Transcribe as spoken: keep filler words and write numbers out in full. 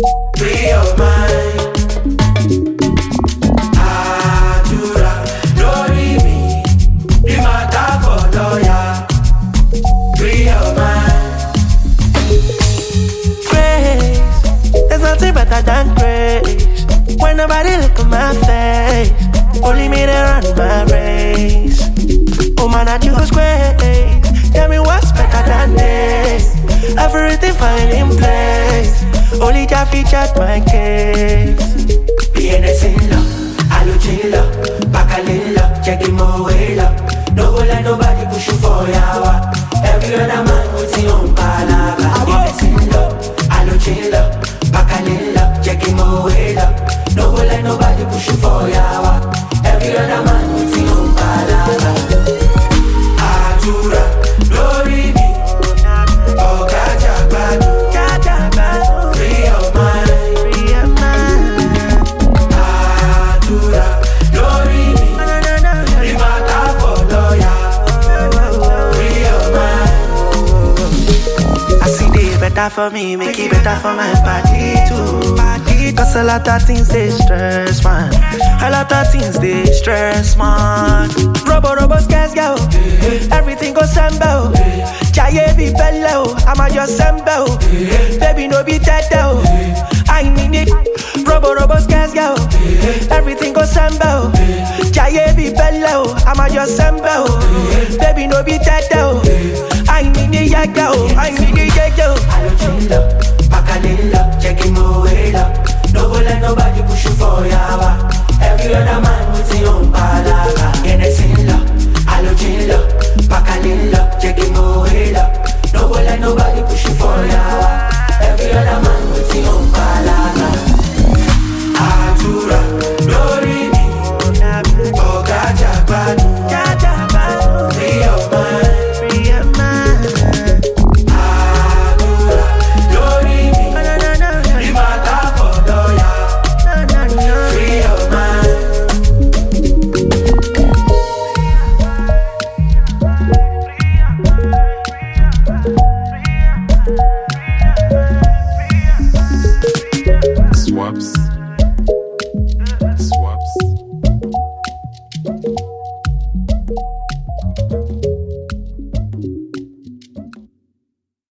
free your mind. Àdúrà lórí mi, bí máa dábọ̀ lọ́yà. Free your mind. Grace, there's nothing better than grace. When nobody look at my face, only me to run my race. Oh man, I choose grace. Tell me what's better than this. Everything fine in place. Only Jah featured my case. Be anything love, I lo chill up, back a little up, check him away up. No go let nobody push you for yawa. Every other man with his own palava. Be anything love, I lo chill up, back a little up, check him away up. No go let nobody push you for yawa. Every other man with his own palava. Àdúrà lórí mi, ọ̀gá jàgbádùn. Free your mind, Free your mind. àdúrà lórí mi, bí máa dábọ̀ lọ́yà. Free your mind. I see they better for me, make it better for my body too. Cause a lot of things they stress, man. A lot of things they stress, man. Robo robo scares go. Everything goes sembo. Jaye be bello. I'ma just sembo. Baby no be dead though. I need it. Robo robo scares go. Everything goes sembo. Jaye be bello. I'ma just sembo. Baby no be dead though. I need it, yeah, go. I need it, yeah, go. I lo chill up,